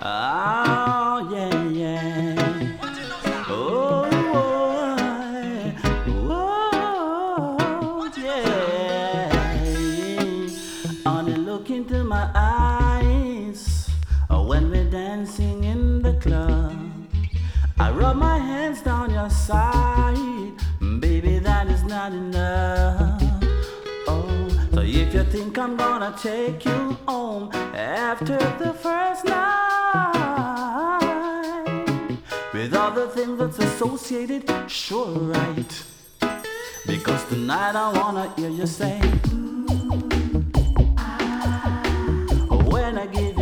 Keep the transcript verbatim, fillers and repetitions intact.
Oh, yeah, yeah. Oh, oh, yeah. Only look into my eyes when we're dancing in the club. I rub my hands down your side, baby, that is not enough. Oh, so if you think I'm gonna take you home after the first night, with all the things that's associated, sure right. Because tonight I wanna hear you say, when I give